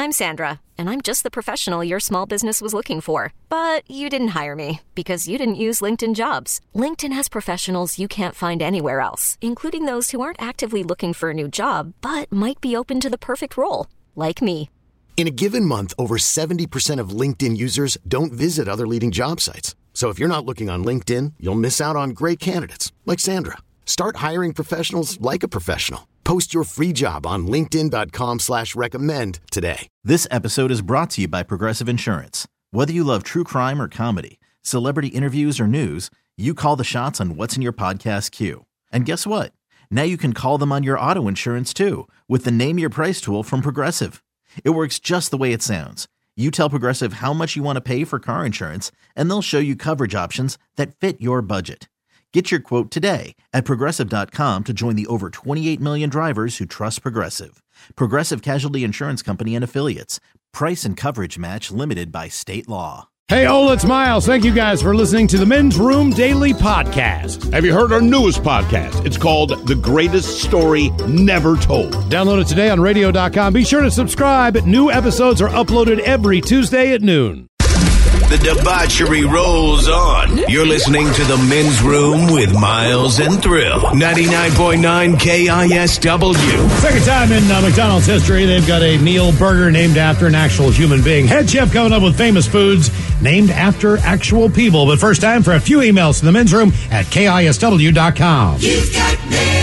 I'm Sandra, and I'm just the professional your small business was looking for. But you didn't hire me because you didn't use LinkedIn Jobs. LinkedIn has professionals you can't find anywhere else, including those who aren't actively looking for a new job, but might be open to the perfect role, like me. In a given month, over 70% of LinkedIn users don't visit other leading job sites. So if you're not looking on LinkedIn, you'll miss out on great candidates like Sandra. Start hiring professionals like a professional. Post your free job on linkedin.com/recommend today. This episode is brought to you by Progressive Insurance. Whether you love true crime or comedy, celebrity interviews or news, you call the shots on what's in your podcast queue. And guess what? Now you can call them on your auto insurance too with the Name Your Price tool from Progressive. It works just the way it sounds. You tell Progressive how much you want to pay for car insurance, and they'll show you coverage options that fit your budget. Get your quote today at Progressive.com to join the over 28 million drivers who trust Progressive. Progressive Casualty Insurance Company and Affiliates. Price and coverage match limited by state law. Hey, Ola, it's Miles. Thank you guys for listening to the Men's Room Daily Podcast. Have you heard our newest podcast? It's called The Greatest Story Never Told. Download it today on radio.com. Be sure to subscribe. New episodes are uploaded every Tuesday at noon. The debauchery rolls on. You're listening to The Men's Room with Miles and Thrill. 99.9 KISW. Second time in McDonald's history, they've got a meal burger named after an actual human being. Head chef coming up with famous foods named after actual people. But first time for a few emails to The Men's Room at KISW.com. You've got mail.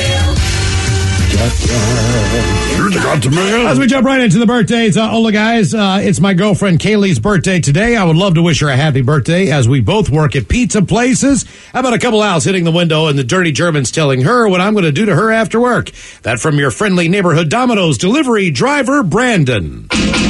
As we jump right into the birthdays, Ola, guys, it's my girlfriend Kaylee's birthday today. I would love to wish her a happy birthday as we both work at pizza places. How about a couple owls hitting the window and the dirty Germans telling her what I'm going to do to her after work? That from your friendly neighborhood Domino's delivery driver, Brandon.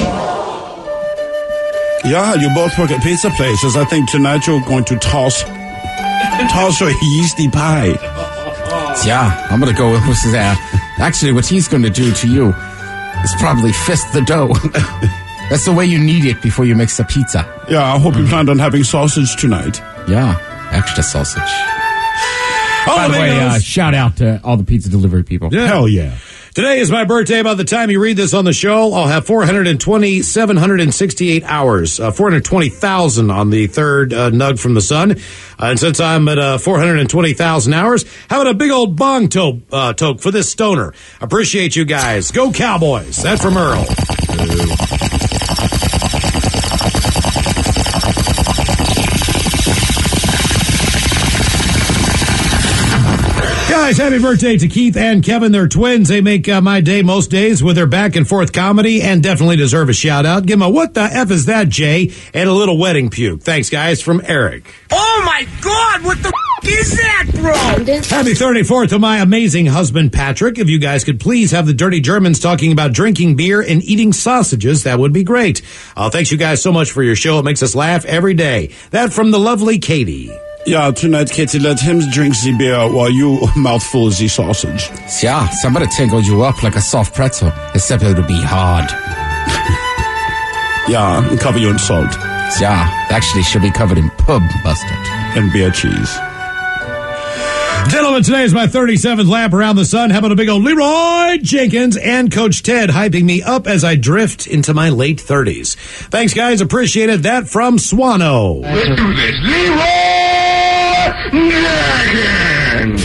Yeah, you both work at pizza places. I think tonight you're going to toss your yeasty pie. Yeah, I'm going to go with that. Actually, what he's going to do to you is probably fist the dough. That's the way you knead it before you mix the pizza. Yeah, I hope you planned on having sausage tonight. Yeah, extra sausage. By the way, shout out to all the pizza delivery people. Yeah. Hell yeah. Today is my birthday. By the time you read this on the show, I'll have 420,768 hours, 420,000 on the third nug from the sun. And since I'm at 420,000 hours, how about a big old bong toke for this stoner? Appreciate you guys. Go Cowboys. That's from Earl. Guys, happy birthday to Keith and Kevin. They're twins. They make my day most days with their back and forth comedy and definitely deserve a shout out. Give them a what the F is that, Jay, and a little wedding puke. Thanks, guys, from Eric. Oh my God, what the is that, bro? Happy 34th to my amazing husband, Patrick. If you guys could please have the dirty Germans talking about drinking beer and eating sausages, that would be great. Thanks you guys so much for your show. It makes us laugh every day. That from the lovely Katie. Yeah, tonight, Katie, let him drink the beer while you mouthful the sausage. Yeah, somebody tingle you up like a soft pretzel, except it'll be hard. Yeah, and cover you in salt. Yeah, actually should be covered in pub mustard. And beer cheese. Gentlemen, today is my 37th lap around the sun. How about a big old Leroy Jenkins and Coach Ted hyping me up as I drift into my late 30s. Thanks, guys. Appreciate it. That from Swano. Let's do this. Leroy Jenkins.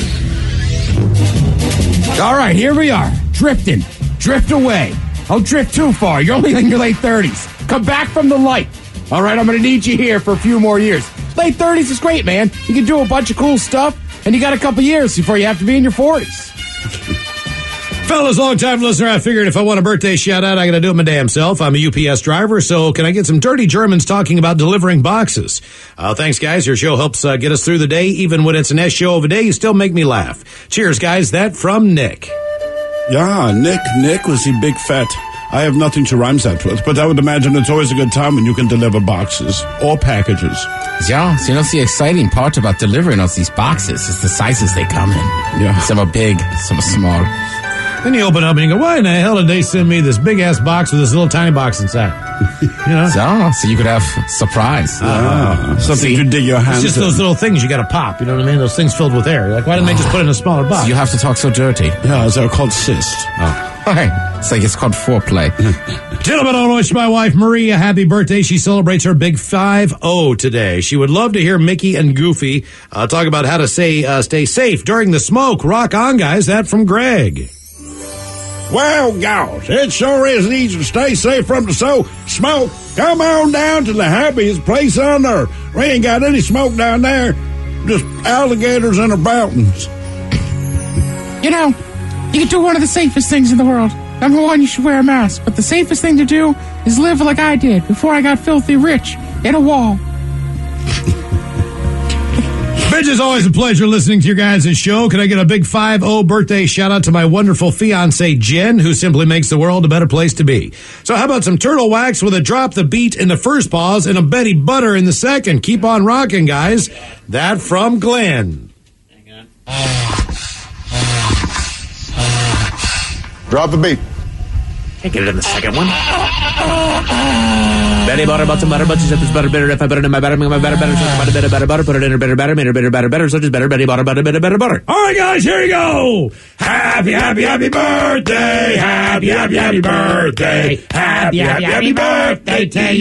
All right, here we are. Drifting. Drift away. Don't drift too far. You're only in your late 30s. Come back from the light. All right, I'm going to need you here for a few more years. Late 30s is great, man. You can do a bunch of cool stuff. And you got a couple years before you have to be in your 40s. Fellas, long-time listener, I figured if I want a birthday shout-out, I got to do it my damn self. I'm a UPS driver, so can I get some dirty Germans talking about delivering boxes? Thanks, guys. Your show helps get us through the day. Even when it's an S show of a day, you still make me laugh. Cheers, guys. That from Nick. Yeah, Nick was the big fat. I have nothing to rhyme that with, but I would imagine it's always a good time when you can deliver boxes or packages. Yeah, so the exciting part about delivering us these boxes is the sizes they come in. Yeah. Some are big, some are small. Then you open up and you go, why in the hell did they send me this big-ass box with this little tiny box inside? You know? So you could have surprise. Something to dig your hands It's just in. those little things you got to pop, you know what I mean? Those things filled with air. Like, why didn't they just put it in a smaller box? So you have to talk so dirty. Yeah, they're called cysts. Oh. Why? It's called foreplay. Gentlemen, I want to wish my wife Marie a happy birthday. She celebrates her big 5-0 today. She would love to hear Mickey and Goofy talk about how to stay safe during the smoke. Rock on, guys. That from Greg. Well, gosh, it sure isn't easy to stay safe from the smoke. Come on down to the happiest place on earth. We ain't got any smoke down there, just alligators and mountains. You know, you can do one of the safest things in the world. Number one, you should wear a mask. But the safest thing to do is live like I did before I got filthy rich in a wall. Bitch, it's always a pleasure listening to your guys' show. Can I get a big 5-0 birthday shout out to my wonderful fiance Jen, who simply makes the world a better place to be. So how about some turtle wax with a drop the beat in the first pause and a Betty Butter in the second? Keep on rocking, guys. That from Glenn. Drop the beat. Can't get it in the second one. Betty butter, button, butter, button, if it's better, if I better than my better, make my better, put it in a better, made her better, so just better, Betty butter, butter. All right, guys, here we go. Happy birthday. Happy birthday. Happy birthday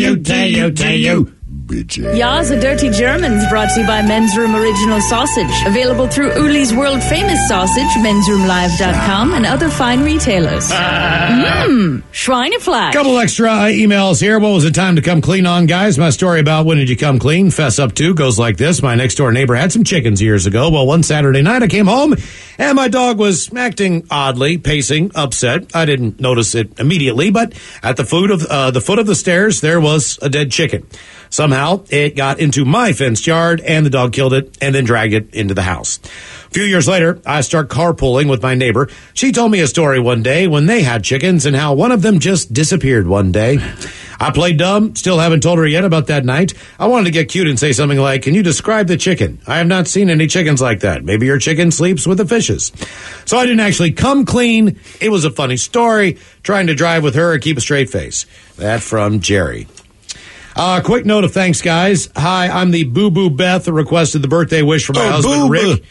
to you. Ya's a Dirty Germans brought to you by Men's Room Original Sausage. Available through Uli's world famous sausage, mensroomlive.com, and other fine retailers. Schweinefleisch. Couple extra emails here. What was the time to come clean on, guys? My story about when did you come clean, fess up to, goes like this. My next door neighbor had some chickens years ago. Well, one Saturday night I came home and my dog was acting oddly, pacing, upset. I didn't notice it immediately, but at the foot of the stairs, there was a dead chicken. Somehow, it got into my fenced yard, and the dog killed it and then dragged it into the house. A few years later, I start carpooling with my neighbor. She told me a story one day when they had chickens and how one of them just disappeared one day. I played dumb, still haven't told her yet about that night. I wanted to get cute and say something like, can you describe the chicken? I have not seen any chickens like that. Maybe your chicken sleeps with the fishes. So I didn't actually come clean. It was a funny story, trying to drive with her and keep a straight face. That from Jerry. Quick note of thanks, guys. Hi, I'm the Boo Boo Beth who requested the birthday wish for my husband, Rick.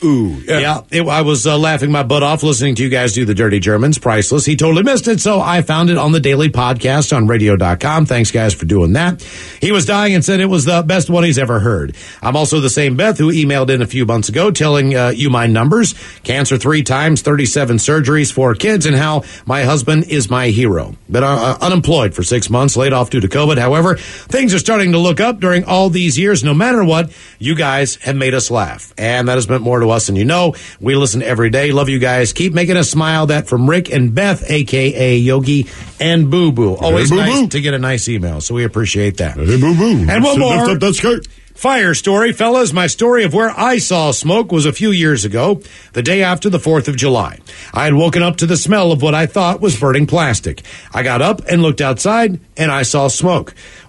I was laughing my butt off listening to you guys do the Dirty Germans. Priceless. He totally missed it, so I found it on the daily podcast on radio.com. Thanks, guys, for doing that. He was dying and said it was the best one he's ever heard. I'm also the same Beth who emailed in a few months ago telling you my numbers. Cancer 3 times, 37 surgeries, 4 kids, and how my husband is my hero. Been unemployed for 6 months, laid off due to COVID. However, things are starting to look up during all these years. No matter what, you guys have made us laugh, and that has meant more to us than you know. We listen every day. Love you guys. Keep making us smile. That from Rick and Beth, a.k.a. Yogi and Boo Boo. Always nice to get a nice email, so we appreciate that. Hey, Boo Boo. And one more. Lift up that skirt. Fire story, fellas. My story of where I saw smoke was a few years ago, the day after the 4th of July. I had woken up to the smell of what I thought was burning plastic. I got up and looked outside, and I saw smoke.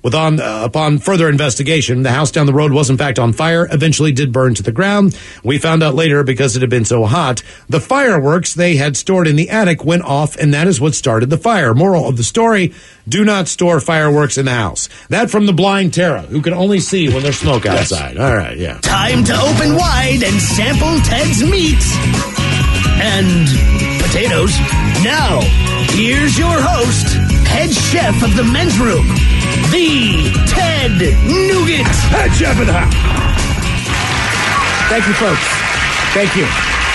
Upon further investigation, the house down the road was in fact on fire, eventually did burn to the ground. We found out later, because it had been so hot, the fireworks they had stored in the attic went off, and that is what started the fire. Moral of the story, do not store fireworks in the house. That from the blind Tara, who can only see when there's smoke outside. All right, yeah. Time to open wide and sample Ted's meat and potatoes. Now, here's your host, head chef of the men's room, the Ted Nugent. Head chef of the house. Thank you, folks. Thank you.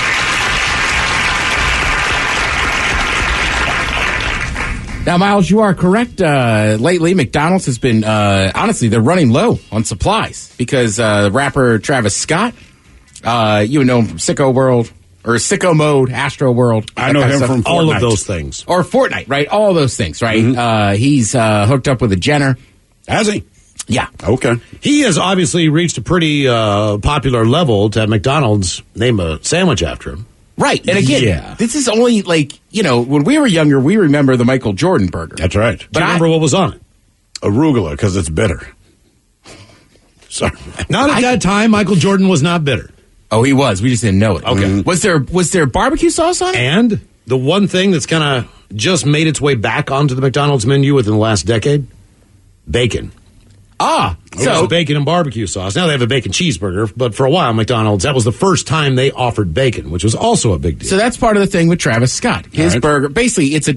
Now, Miles, you are correct. Lately, McDonald's has been, honestly, they're running low on supplies because rapper Travis Scott, you know him from Sicko World, or Sicko Mode, Astro World. I know him from Fortnite. All of those things. Or Fortnite, right? All those things, right? Mm-hmm. He's hooked up with a Jenner. Has he? Yeah. Okay. He has obviously reached a pretty popular level to have McDonald's name a sandwich after him. Right. And again, this is only like, you know, when we were younger, we remember the Michael Jordan burger. That's right. But do you remember what was on it? Arugula, because it's bitter. Sorry. Not at that time. Michael Jordan was not bitter. Oh, he was. We just didn't know it. Okay. Mm-hmm. Was there barbecue sauce on it? And the one thing that's kind of just made its way back onto the McDonald's menu within the last decade, bacon. So bacon and barbecue sauce. Now they have a bacon cheeseburger, but for a while, McDonald's, that was the first time they offered bacon, which was also a big deal. So that's part of the thing with Travis Scott. His burger, basically, it's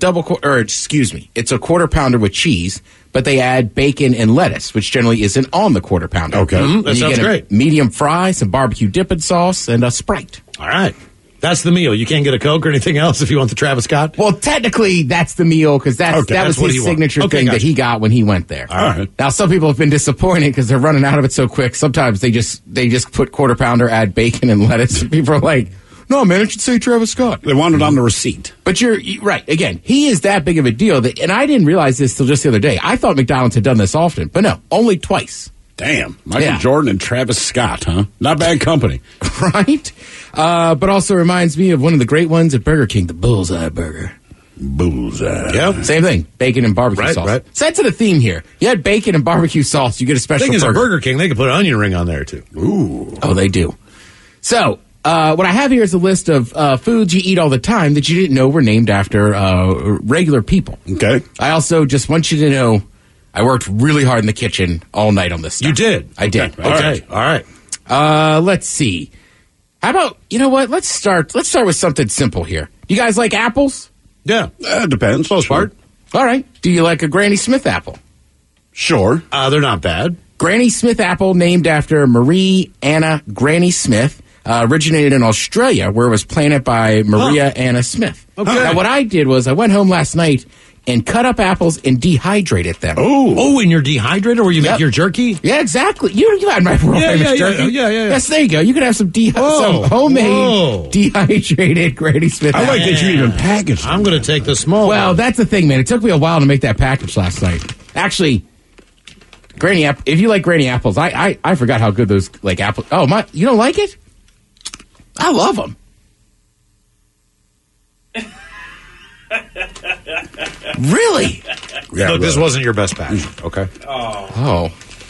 it's a quarter pounder with cheese, but they add bacon and lettuce, which generally isn't on the quarter pounder. Okay. That sounds great. Medium fry, some barbecue dipping sauce, and a Sprite. All right. That's the meal. You can't get a Coke or anything else if you want the Travis Scott? Well, technically, that's the meal because that was his signature thing that he got when he went there. All right. Now, some people have been disappointed because they're running out of it so quick. Sometimes they just put quarter pounder, add bacon and lettuce. And people are like, no, man, it should say Travis Scott. They want it on the receipt. But you're right. Again, he is that big of a deal. And I didn't realize this till just the other day. I thought McDonald's had done this often, but no, only twice. Damn. Michael Jordan and Travis Scott, huh? Not bad company. Right? But also reminds me of one of the great ones at Burger King, the Bullseye Burger. Bullseye. Yeah. Same thing. Bacon and barbecue sauce. Right. So that's the theme here. You had bacon and barbecue sauce, you get a special thing burger. Is a Burger King, they could put an onion ring on there, too. Ooh. Oh, they do. So, what I have here is a list of foods you eat all the time that you didn't know were named after regular people. Okay. I also just want you to know I worked really hard in the kitchen all night on this stuff. You did? I did. Okay. All right. Let's see. How about, you know what? Let's start with something simple here. You guys like apples? Yeah. Depends. Most part. All right. Do you like a Granny Smith apple? Sure. They're not bad. Granny Smith apple, named after Marie Anna Granny Smith, originated in Australia, where it was planted by Maria Anna Smith. Okay. Now, what I did was I went home last night and cut up apples and dehydrated them. Oh, in your dehydrator where you make your jerky? Yeah, exactly. You had my world famous jerky. Yeah. Yes, there you go. You can have some homemade dehydrated Granny Smith. I like that you even packaged them. I'm going to take the small one. That's the thing, man. It took me a while to make that package last night. Actually, Granny apple. If you like Granny apples, I forgot how good those like apples. Oh my, you don't like it? I love them. Really? Yeah, look, this wasn't your best batch. Okay. Oh.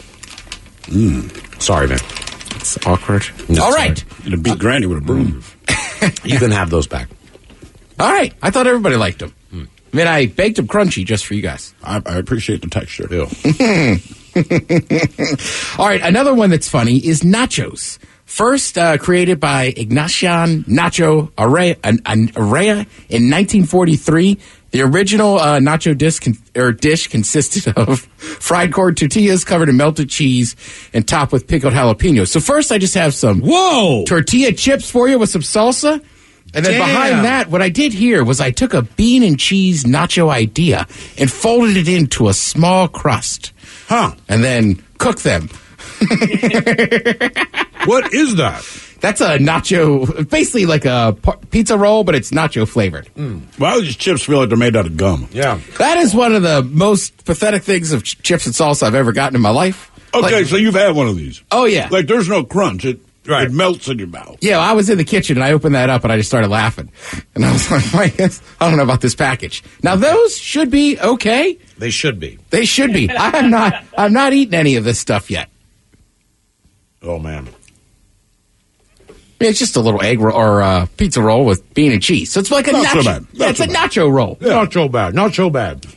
Sorry, man. It's awkward. All right. You'd beat Granny with a broom. You can have those back. All right. I thought everybody liked them. I mean, I baked them crunchy just for you guys. I appreciate the texture. All right. Another one that's funny is nachos. First created by Ignacio Nacho Araya in 1943, the original nacho dish consisted of fried corn tortillas covered in melted cheese and topped with pickled jalapenos. So first, I just have some tortilla chips for you with some salsa. And then behind that, what I did here was I took a bean and cheese nacho idea and folded it into a small crust. And then cooked them. What is that? That's a nacho, basically like a pizza roll, but it's nacho flavored. Why do these chips feel like they're made out of gum? Yeah. That is one of the most pathetic things of chips and salsa I've ever gotten in my life. Okay, so you've had one of these. Oh, yeah. Like there's no crunch. It melts in your mouth. Yeah, I was in the kitchen and I opened that up and I just started laughing. And I was like, I don't know about this package. Now, those should be okay. They should be. They should be. I'm not eating any of this stuff yet. Oh, man. It's just a little egg roll or pizza roll with bean and cheese. So it's like a Not nacho. so bad. Yeah, it's a nacho roll. Yeah. Not so bad. Not so bad.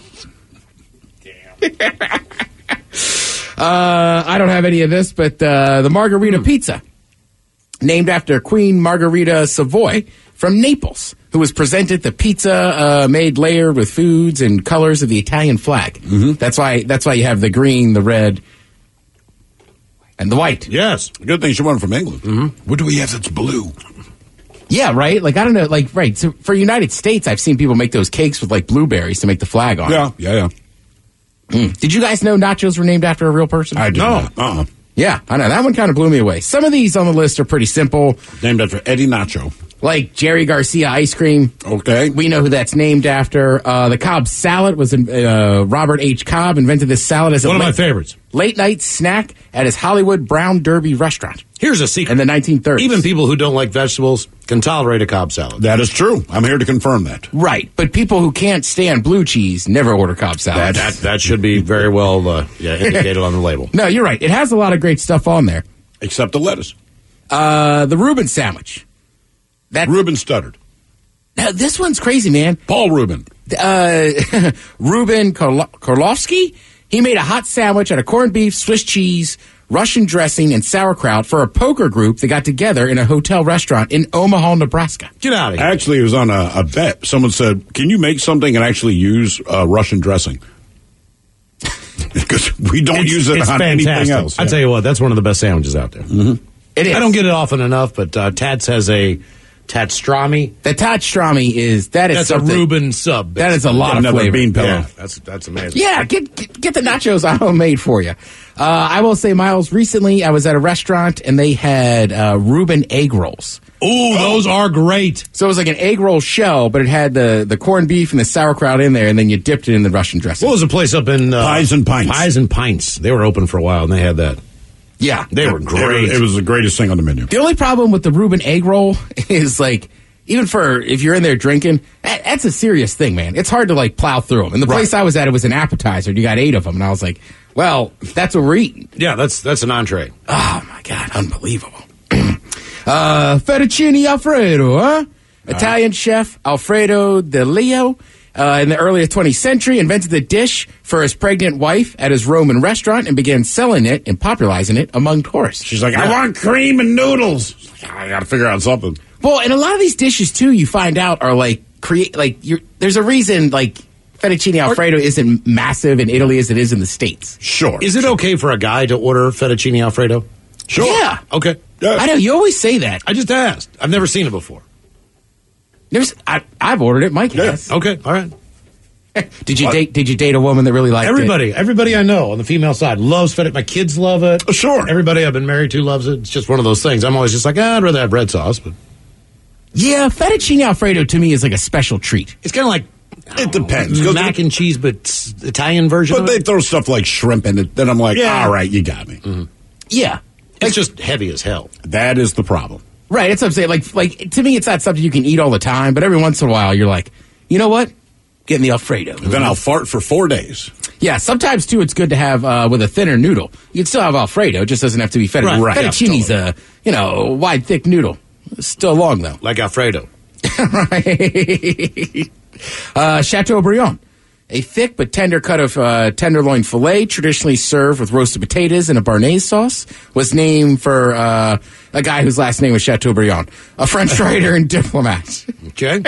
I don't have any of this, but the margarita pizza, named after Queen Margherita Savoy from Naples, who was presented the pizza made layered with foods and colors of the Italian flag. Mm-hmm. That's why you have the green, the red, and the white. Yes. Good thing she wasn't from England. Mm-hmm. What do we have that's blue? Yeah, right? Like, I don't know. Like, right. So for United States, I've seen people make those cakes with, like, blueberries to make the flag on it. Yeah. Did you guys know nachos were named after a real person? I did not. Yeah, I know. That one kind of blew me away. Some of these on the list are pretty simple. Named after Eddie Nacho. Like Jerry Garcia ice cream. Okay. We know who that's named after. The Cobb salad was Robert H. Cobb invented this salad as one of my favorites. Late night snack at his Hollywood Brown Derby restaurant. Here's a secret. In the 1930s. Even people who don't like vegetables can tolerate a Cobb salad. That is true. I'm here to confirm that. Right. But people who can't stand blue cheese never order Cobb salad. That should be very well indicated on the label. No, you're right. It has a lot of great stuff on there. Except the lettuce. The Reuben sandwich. Reuben stuttered. Now, this one's crazy, man. Paul Reuben. Reuben Karlofsky. He made a hot sandwich out of corned beef, Swiss cheese, Russian dressing, and sauerkraut for a poker group that got together in a hotel restaurant in Omaha, Nebraska. Get out of here. Actually, it was on a bet. Someone said, can you make something and actually use Russian dressing? Because we don't use it on anything else. I tell you what, that's one of the best sandwiches out there. Mm-hmm. It is. I don't get it often enough, but Tats has a Tatstrami. The Tatstrami that's a Reuben sub. That is a lot of flavor. Bean pillow. Yeah, that's amazing. Yeah, get the nachos I homemade for you. I will say, Miles, recently I was at a restaurant and they had Reuben egg rolls. Ooh, those are great. So it was like an egg roll shell, but it had the corned beef and the sauerkraut in there, and then you dipped it in the Russian dressing. What was the place up in... Pies and Pints. Pies and Pints. They were open for a while, and they had that. Yeah. They were great. It was the greatest thing on the menu. The only problem with the Reuben egg roll is, like, even for if you're in there drinking, that's a serious thing, man. It's hard to, like, plow through them. And the place I was at, it was an appetizer, and you got 8 of them, and I was like, well, that's what we're eating. Yeah, that's an entree. Oh, my God, unbelievable. Fettuccine Alfredo, huh? Italian chef Alfredo De Leo in the early 20th century invented the dish for his pregnant wife at his Roman restaurant and began selling it and popularizing it among tourists. She's like, I want cream and noodles. I got to figure out something. Well, and a lot of these dishes, too, you find out are there's a reason, like, fettuccine Alfredo isn't massive in Italy as it is in the States. Sure. Is it okay for a guy to order fettuccine Alfredo? Sure. Yeah. Okay. Yeah. I know, you always say that. I just asked. I've never seen it before. I've ordered it. Mike has. Okay, all right. Did you date a woman that really liked it? Everybody I know on the female side loves fettuccine. My kids love it. Oh, sure. Everybody I've been married to loves it. It's just one of those things. I'm always just like, I'd rather have red sauce, but Yeah, fettuccine Alfredo to me is like a special treat. it's kind of like It depends. mac and cheese, but Italian version. But of they it. throw stuff like shrimp in it. Then I'm like, Yeah. all right, you got me. Yeah. It's just heavy as hell. That is the problem. Right, that's what I'm saying. Like to me, it's not something you can eat all the time, but every once in a while, you're like, you know what? Getting the Alfredo. Then I'll fart for 4 days. Yeah, sometimes, too, it's good to have with a thinner noodle. You can still have Alfredo, it just doesn't have to be fettuccine. Right. Fettuccine's a, wide, thick noodle. It's still long, though. Like Alfredo. Right. Chateaubriand. A thick but tender cut of tenderloin filet, traditionally served with roasted potatoes and a Béarnaise sauce, was named for a guy whose last name was Chateaubriand, a French writer and diplomat. Okay.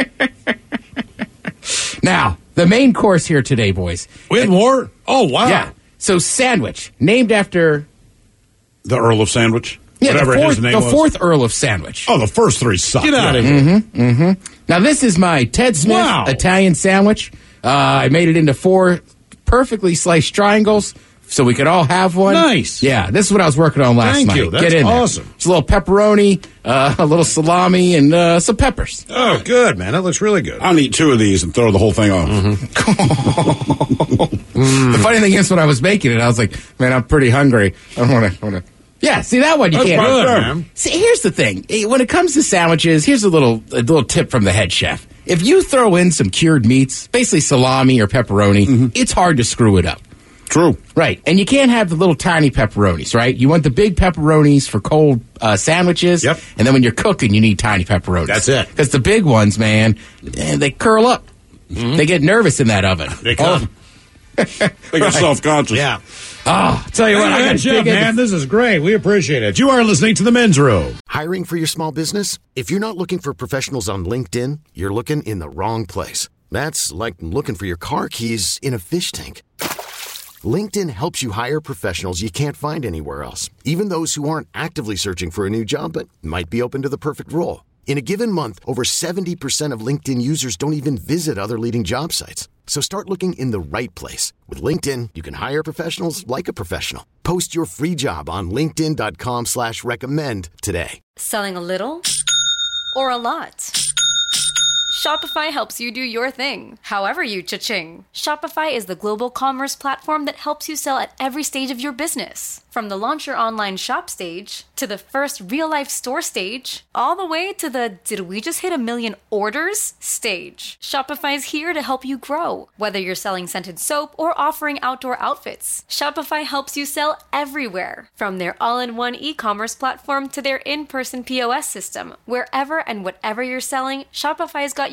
Now, the main course here today, boys. We had more? Oh, wow. Yeah. So, sandwich, named after... The Earl of Sandwich? Yeah, Whatever his name was. the fourth Earl of Sandwich. Oh, the first 3 suck. Get out of here. Now, this is my Ted Smith Wow. Italian sandwich. I made it into 4 perfectly sliced triangles so we could all have one. Nice. Yeah, this is what I was working on last Thank night. you. That's Get in awesome. there. It's a little pepperoni, a little salami, and some peppers. Oh, good, man. That looks really good. I'll eat 2 of these and throw the whole thing off. The funny thing is, when I was making it, I was like, man, I'm pretty hungry. I want to. Yeah, see that one you That's can't. good, man. See, here's the thing. When it comes to sandwiches, here's a little tip from the head chef. If you throw in some cured meats, basically salami or pepperoni, it's hard to screw it up. True. Right. And you can't have the little tiny pepperonis, right? You want the big pepperonis for cold sandwiches. Yep. And then when you're cooking, you need tiny pepperonis. That's it. Because the big ones, man, they curl up. They get nervous in that oven. They come. They get self-conscious. Yeah. Oh, tell you what, I got to Jeff, dig in. man. This is great. We appreciate it. You are listening to The Men's Room. Hiring for your small business? If you're not looking for professionals on LinkedIn, you're looking in the wrong place. That's like looking for your car keys in a fish tank. LinkedIn helps you hire professionals you can't find anywhere else, even those who aren't actively searching for a new job but might be open to the perfect role. In a given month, over 70% of LinkedIn users don't even visit other leading job sites. So start looking in the right place. With LinkedIn, you can hire professionals like a professional. Post your free job on linkedin.com/recommend today. Selling a little or a lot? Shopify helps you do your thing, however you cha-ching. Shopify is the global commerce platform that helps you sell at every stage of your business. From the launch your online shop stage, to the first real-life store stage, all the way to the did we just hit 1 million orders stage. Shopify's here to help you grow. Whether you're selling scented soap or offering outdoor outfits, Shopify helps you sell everywhere. From their all-in-one e-commerce platform to their in-person POS system, wherever and whatever you're selling, Shopify's got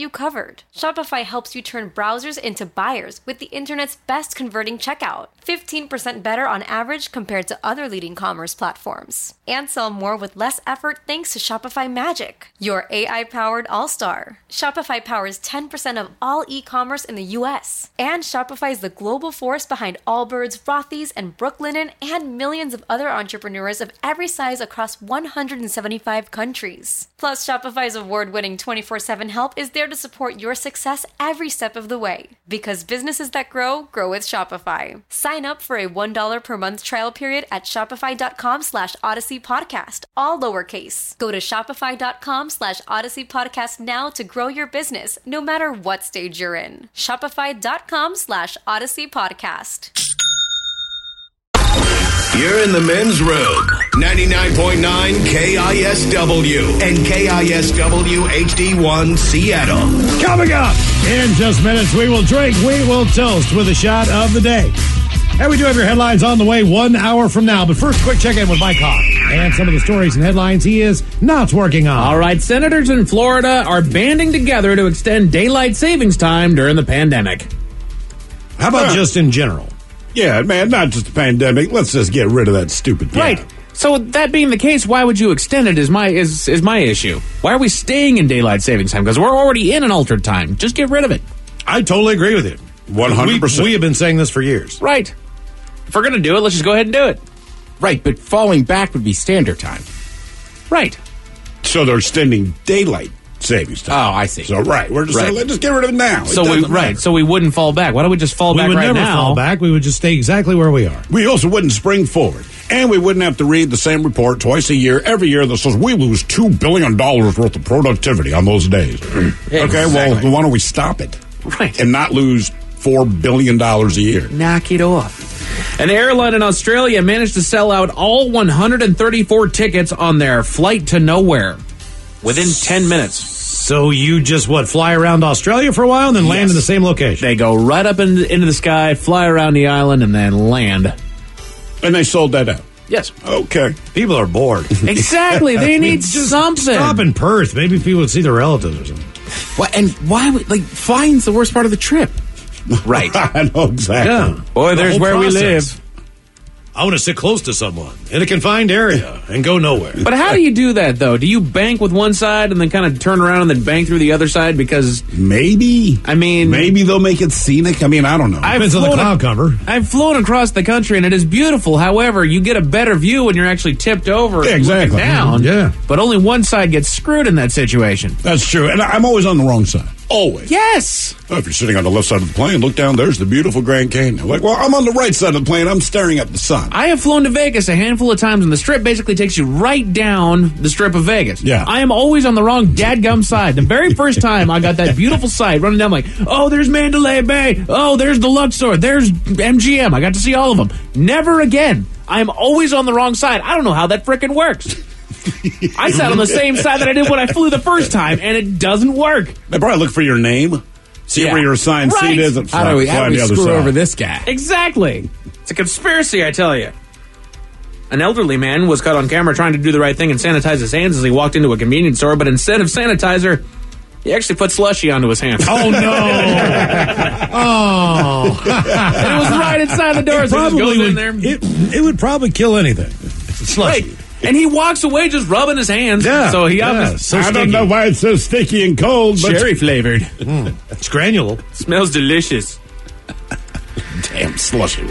you covered. Shopify helps you turn browsers into buyers with the internet's best converting checkout. 15% better on average compared to other leading commerce platforms. And sell more with less effort thanks to Shopify Magic, your AI-powered all-star. Shopify powers 10% of all e-commerce in the U.S. And Shopify is the global force behind Allbirds, Rothy's, and Brooklinen, and millions of other entrepreneurs of every size across 175 countries. Plus, Shopify's award-winning 24/7 help is there to support your success every step of the way. Because businesses that grow with Shopify. Sign up for a $1 per month trial period at shopify.com/Odyssey Podcast, all lowercase. Go to shopify.com/Odyssey Podcast now to grow your business, no matter what stage you're in. Shopify.com/Odyssey Podcast. You're in the men's room. 99.9 KISW and KISW HD1 Seattle. Coming up in just minutes, we will drink, we will toast with a shot of the day. And we do have your headlines on the way 1 hour from now. But first, quick check-in with Mike Hawk and some of the stories and headlines he is not working on. All right, senators in Florida are banding together to extend daylight savings time during the pandemic. How about just in general? Yeah, man, not just the pandemic. Let's just get rid of that stupid thing. Right. So that being the case, why would you extend it is my issue. Why are we staying in daylight savings time? Because we're already in an altered time. Just get rid of it. I totally agree with you. 100%. We have been saying this for years. Right. If we're going to do it, let's just go ahead and do it. Right, but falling back would be standard time. Right. So they're extending daylight savings time. Oh, I see. So, we're just saying, let's just get rid of it now. So we wouldn't fall back. Why don't we just fall back right now? We would never fall back. We would just stay exactly where we are. We also wouldn't spring forward. And we wouldn't have to read the same report twice a year, every year that says we lose $2 billion worth of productivity on those days. Okay, well, why don't we stop it? Right. And not lose $4 billion a year. Knock it off. An airline in Australia managed to sell out all 134 tickets on their flight to nowhere within 10 minutes. So you just, fly around Australia for a while and then land in the same location? They go right up into the sky, fly around the island, and then land. And they sold that out? Yes. Okay. People are bored. Exactly. They need something. Stop in Perth. Maybe people would see their relatives or something. Why would, flying's the worst part of the trip. Right. I know exactly. Yeah. Boy, there's where we live. I want to sit close to someone in a confined area and go nowhere. But how do you do that, though? Do you bank with one side and then kind of turn around and then bank through the other side? Because maybe they'll make it scenic. I mean, I don't know. Depends on the cloud cover. I've flown across the country and it is beautiful. However, you get a better view when you're actually tipped over and looking down. Yeah. But only one side gets screwed in that situation. That's true. And I'm always on the wrong side. Always. Yes. Oh, if you're sitting on the left side of the plane, look down, there's the beautiful Grand Canyon. Well, I'm on the right side of the plane. I'm staring at the sun. I have flown to Vegas a handful of times, and the strip basically takes you right down the strip of Vegas. Yeah. I am always on the wrong dadgum side. The very first time I got that beautiful sight running down, like, oh, there's Mandalay Bay. Oh, there's the Luxor. There's MGM. I got to see all of them. Never again. I am always on the wrong side. I don't know how that frickin' works. I sat on the same side that I did when I flew the first time, and it doesn't work. They probably look for your name, see where your assigned seat is, and how do we screw over this guy? Exactly. It's a conspiracy, I tell you. An elderly man was caught on camera trying to do the right thing and sanitize his hands as he walked into a convenience store, but instead of sanitizer, he actually put slushy onto his hands. Oh, no. Oh. And it was right inside the door, so he just goes in there. It would probably kill anything. Slushy. Right. And he walks away just rubbing his hands. Yeah. So he obviously... I don't know why it's so sticky and cold, but... Cherry flavored. It's granule. Smells delicious. Damn slushy.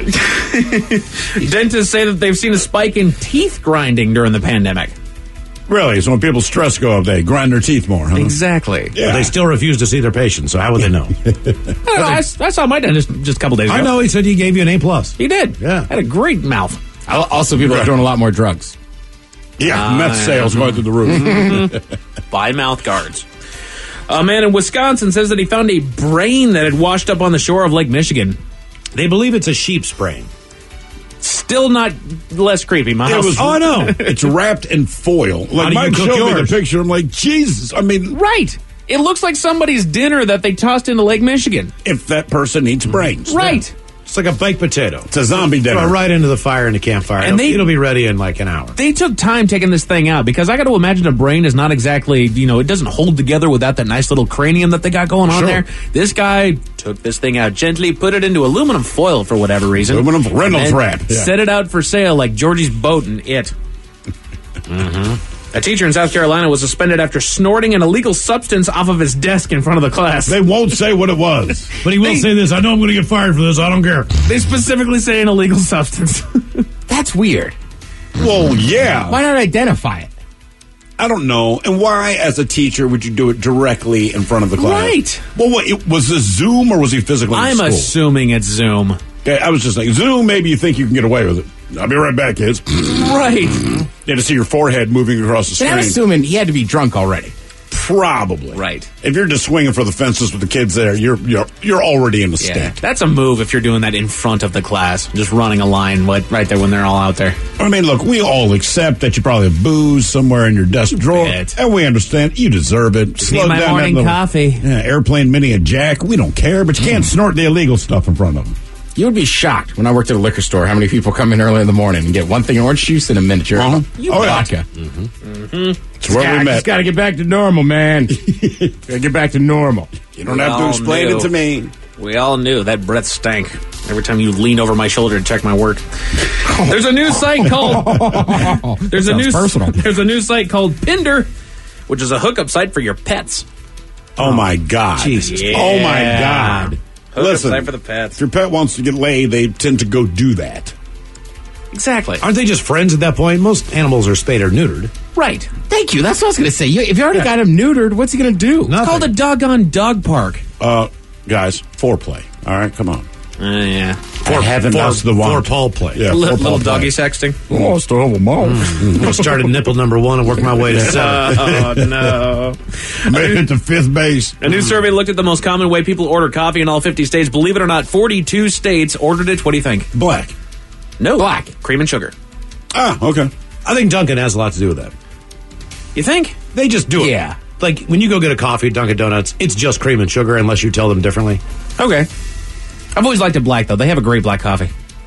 Dentists say that they've seen a spike in teeth grinding during the pandemic. Really? So when people's stress go up, they grind their teeth more, huh? Exactly. Yeah. But they still refuse to see their patients, so how would they know? I saw my dentist just a couple days ago. I know. He said he gave you an A+. He did. Yeah. Had a great mouth. Also, people are doing a lot more drugs. Yeah, meth sales going through the roof. Buy mouth guards. A man in Wisconsin says that he found a brain that had washed up on the shore of Lake Michigan. They believe it's a sheep's brain. Still not less creepy, Miles. Oh, no. It's wrapped in foil. Like Mike showed me the picture. I'm like, Jesus. I mean... Right. It looks like somebody's dinner that they tossed into Lake Michigan. If that person eats brains. Right. Yeah. It's like a baked potato. It's a zombie dinner. Throw it right into the fire in the campfire. And It'll be ready in like an hour. They took time taking this thing out because I got to imagine a brain is not exactly, it doesn't hold together without that nice little cranium that they got going on there. This guy took this thing out gently, put it into aluminum foil for whatever reason. Aluminum Reynolds wrap. Yeah. Set it out for sale like Georgie's boat and it. A teacher in South Carolina was suspended after snorting an illegal substance off of his desk in front of the class. They won't say what it was. But he will say this. I know I'm going to get fired for this. I don't care. They specifically say an illegal substance. That's weird. Well, yeah. Why not identify it? I don't know. And why, as a teacher, would you do it directly in front of the class? Right. Well, was this Zoom or was he physically in I'm school? assuming it's Zoom. Okay, I was just like, Zoom, maybe you think you can get away with it. I'll be right back, kids. Right. You had to see your forehead moving across the screen. And I'm assuming he had to be drunk already. Probably. Right. If you're just swinging for the fences with the kids there, you're already in the stink. That's a move if you're doing that in front of the class, just running a line right there when they're all out there. I mean, look, we all accept that you probably have booze somewhere in your desk drawer, and we understand you deserve it. Just need my morning coffee. Yeah, airplane mini and Jack. We don't care, but you can't snort the illegal stuff in front of them. You would be shocked when I worked at a liquor store how many people come in early in the morning and get one thing of orange juice and a miniature. Vodka. It's where we met. Just got to get back to normal, man. Got to get back to normal. You don't have to explain it to me. We all knew that breath stank every time you leaned over my shoulder to check my work. There's a new site called There's a new site called Pinder, which is a hookup site for your pets. Oh my God. Jesus. Yeah. Oh my God. Listen, site for the pets. If your pet wants to get laid, they tend to go do that. Exactly. Aren't they just friends at that point? Most animals are spayed or neutered. Right. Thank you. That's what I was going to say. If you already got him neutered, what's he going to do? It's called a doggone dog park. Guys, foreplay. All right, come on. Yeah. That's the one. Four-paw play. Yeah, little doggy sexting. Oh, I still have a mouth. I started nipple number 1 and worked my way to 7. Oh, no. Made it to 5th base. A new survey looked at the most common way people order coffee in all 50 states. Believe it or not, 42 states ordered it. What do you think? Black. No. Black. Cream and sugar. Ah, okay. I think Dunkin' has a lot to do with that. You think? They just do it. Yeah. Like, when you go get a coffee at Dunkin' Donuts, it's just cream and sugar unless you tell them differently. Okay. I've always liked it black, though. They have a great black coffee.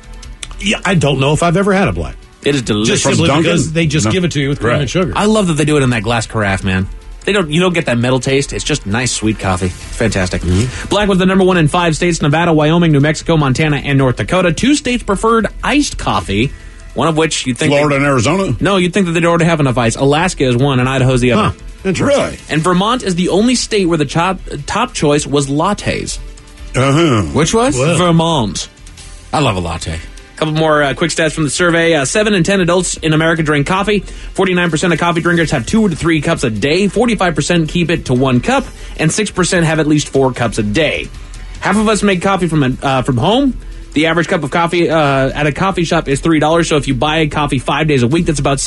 Yeah, I don't know if I've ever had a black. It is delicious. Just simply because they just give it to you with cream and sugar. I love that they do it in that glass carafe, man. You don't get that metal taste. It's just nice, sweet coffee. Fantastic. Black was the number 1 in 5 states: Nevada, Wyoming, New Mexico, Montana, and North Dakota. 2 states preferred iced coffee, one of which you'd think... Florida and Arizona? No, you'd think that they'd already have enough ice. Alaska is one, and Idaho's the other. Really? And Vermont is the only state where the top choice was lattes. Which was? Whoa. Vermont. I love a latte. A couple more quick stats from the survey. 7 in 10 adults in America drink coffee. 49% of coffee drinkers have 2 to 3 cups a day. 45% keep it to 1 cup. And 6% have at least 4 cups a day. Half of us make coffee from home. The average cup of coffee at a coffee shop is $3. So if you buy coffee 5 days a week, that's about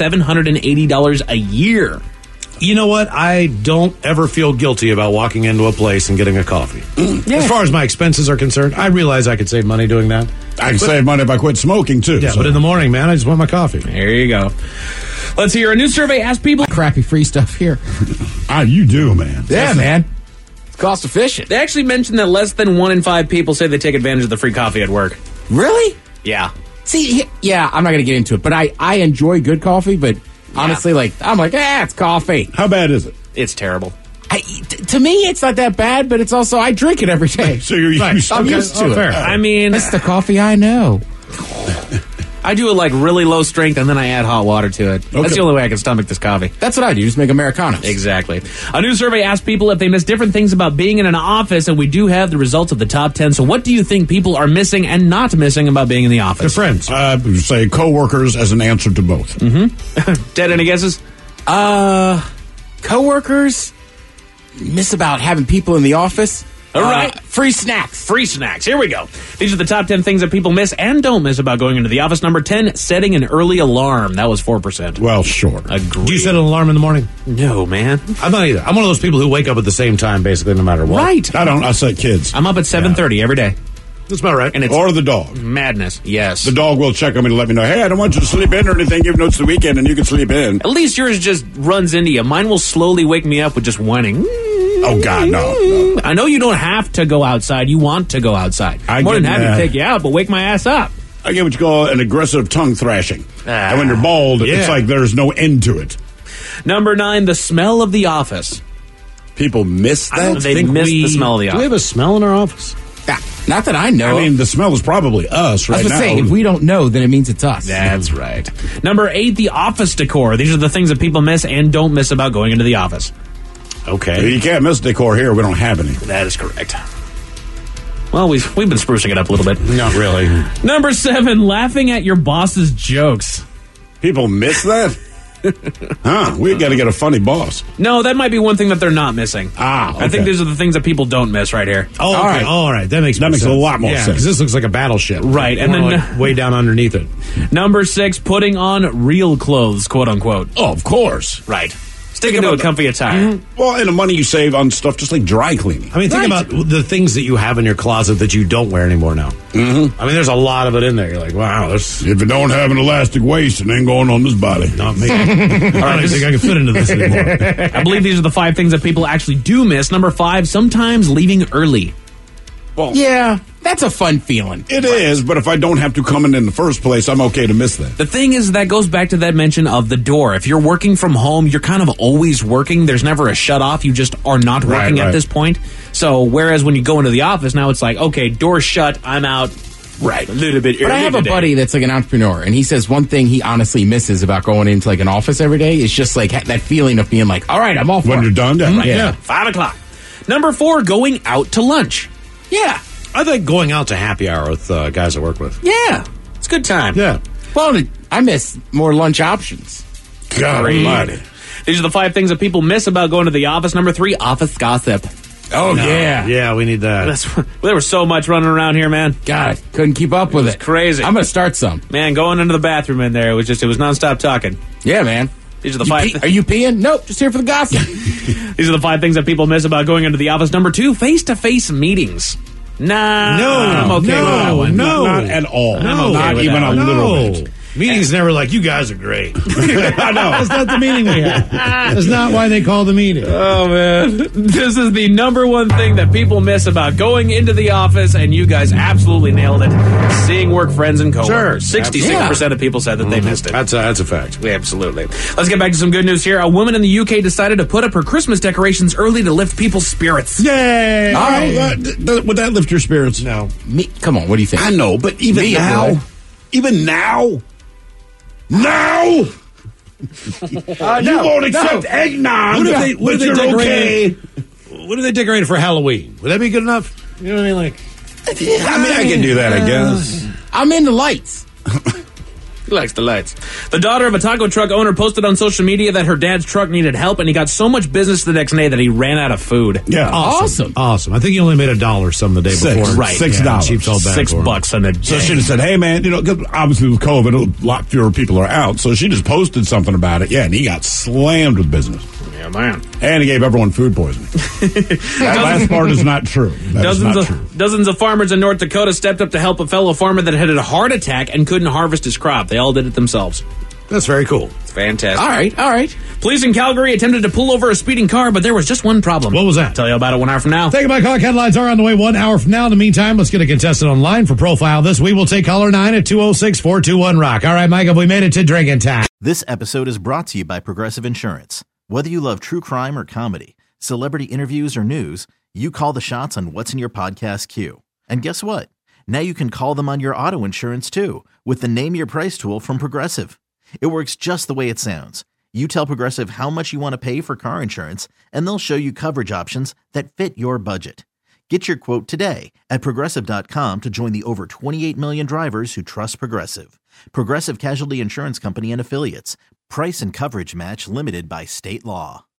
$780 a year. You know what? I don't ever feel guilty about walking into a place and getting a coffee. As far as my expenses are concerned, I realize I could save money doing that. I can save money if I quit smoking, too. Yeah, but in the morning, man, I just want my coffee. There you go. Let's hear a new survey. Ask people... Crappy free stuff here. You do, man. Yeah, man. It's cost efficient. They actually mentioned that less than 1 in 5 people say they take advantage of the free coffee at work. Really? Yeah. See, yeah, I'm not going to get into it, but I enjoy good coffee, but... Honestly, I'm like, it's coffee. How bad is it? It's terrible. To me, it's not that bad, but it's also, I drink it every day. So you're used I'm used to it. Fair. I mean... That's the coffee I know. I do it like really low strength, and then I add hot water to it. That's the only way I can stomach this coffee. That's what I do, just make Americanos. Exactly. A new survey asked people if they miss different things about being in an office, and we do have the results of the top 10. So what do you think people are missing and not missing about being in the office? Their friends. Say coworkers as an answer to both. Ted, any guesses? Coworkers miss about having people in the office. All right. Free snacks. Free snacks. Here we go. These are the top 10 things that people miss and don't miss about going into the office. Number 10, setting an early alarm. That was 4%. Well, sure. Agreed. Do you set an alarm in the morning? No, man. I'm not either. I'm one of those people who wake up at the same time, basically, no matter what. Right. I don't. I set kids. I'm up at 7:30 every day. That's about right. And it's or the dog. Madness. Yes. The dog will check on me to let me know, hey, I don't want you to sleep in or anything, even though it's the weekend and you can sleep in. At least yours just runs into you. Mine will slowly wake me up with just whining. Oh, God, no. I know you don't have to go outside. You want to go outside. I'm more than happy to take you out, but wake my ass up. I get what you call an aggressive tongue thrashing. And when you're bald, it's like there's no end to it. Number 9, the smell of the office. People miss that? They miss the smell of the office. Do we have a smell in our office? Not that I know. I mean, the smell is probably us right I was now. saying, if we don't know, then it means it's us. That's right. Number 8, the office decor. These are the things that people miss and don't miss about going into the office. Okay. You can't miss decor here. We don't have any. That is correct. Well, we've been sprucing it up a little bit. Not really. Number 7, laughing at your boss's jokes. People miss that? We got to get a funny boss. No, that might be one thing that they're not missing. Okay. I think these are the things that people don't miss right here. Oh, okay. All right. That makes a lot more sense. Because this looks like a battleship. Right. And then like way down underneath it. Number 6, putting on real clothes, quote unquote. Oh, of course. Right. Sticking to a comfy attire. Well, and the money you save on stuff just like dry cleaning. I mean, think about the things that you have in your closet that you don't wear anymore now. Mm-hmm. I mean, there's a lot of it in there. You're like, wow. If it don't have an elastic waist, it ain't going on this body. Not me. I don't think I can fit into this anymore. I believe these are the 5 things that people actually do miss. Number 5, sometimes leaving early. Well, yeah, that's a fun feeling. It is, but if I don't have to come in the first place, I'm okay to miss that. The thing is, that goes back to that mention of the door. If you're working from home, you're kind of always working. There's never a shut off. You just are not working at this point. So, whereas when you go into the office, now it's like, okay, door shut, I'm out. Right. A little bit early. But I have a buddy that's like an entrepreneur, and he says one thing he honestly misses about going into like an office every day is just like that feeling of being like, all right, I'm off when work. you're done. Right. Yeah. 5 o'clock. Number 4, going out to lunch. Yeah. I think going out to happy hour with guys I work with. Yeah. It's a good time. Yeah. Well, I miss more lunch options. God almighty. These are the 5 things that people miss about going to the office. Number 3, office gossip. Oh, yeah. Yeah, we need that. There was so much running around here, man. God, couldn't keep up with it. Crazy. I'm going to start some. Man, going into the bathroom in there, it was nonstop talking. Yeah, man. These are the 5. Are you peeing? Nope, just here for the gossip. These are the 5 things that people miss about going into the office. Number 2, face-to-face meetings. Nah, no, I'm okay with that one. No, not at all. No, not even a little bit. Meeting's never like, you guys are great. I know. That's not the meeting we have. That's not why they call the meeting. Oh, man. This is the number 1 thing that people miss about going into the office, and you guys absolutely nailed it. Seeing work friends and coworkers. Sure. 66% of people said that they missed it. That's a fact. Absolutely. Let's get back to some good news here. A woman in the UK decided to put up her Christmas decorations early to lift people's spirits. Yay! All right. Would that lift your spirits? No. Come on, what do you think? I know, but even now? Now? You won't accept eggnog, but you're okay. What if they decorated for Halloween? Would that be good enough? You know what I mean? Like, I can do that, I guess. I'm into lights. He likes the lights. The daughter of a taco truck owner posted on social media that her dad's truck needed help, and he got so much business the next day that he ran out of food. Yeah. Awesome. I think he only made $1 some the day before. Right. $6. She felt bad for him. $6 on a day. So she just said, hey, man, 'cause obviously with COVID, a lot fewer people are out. So she just posted something about it. Yeah, and he got slammed with business. Yeah, man. And he gave everyone food poisoning. That last part is not true. Dozens of farmers in North Dakota stepped up to help a fellow farmer that had a heart attack and couldn't harvest his crop. They all did it themselves. That's very cool. It's fantastic. All right. Police in Calgary attempted to pull over a speeding car, but there was just one problem. What was that? Tell you about it 1 hour from now. Take my clock. Headlines are on the way 1 hour from now. In the meantime, let's get a contestant online for Profile This. We will take caller 9 at 206-421-ROCK. All right, Mike, have we made it to drinking time? This episode is brought to you by Progressive Insurance. Whether you love true crime or comedy, celebrity interviews or news, you call the shots on what's in your podcast queue. And guess what? Now you can call them on your auto insurance too with the Name Your Price tool from Progressive. It works just the way it sounds. You tell Progressive how much you want to pay for car insurance, and they'll show you coverage options that fit your budget. Get your quote today at Progressive.com to join the over 28 million drivers who trust Progressive. Progressive Casualty Insurance Company and Affiliates. Price and coverage match limited by state law.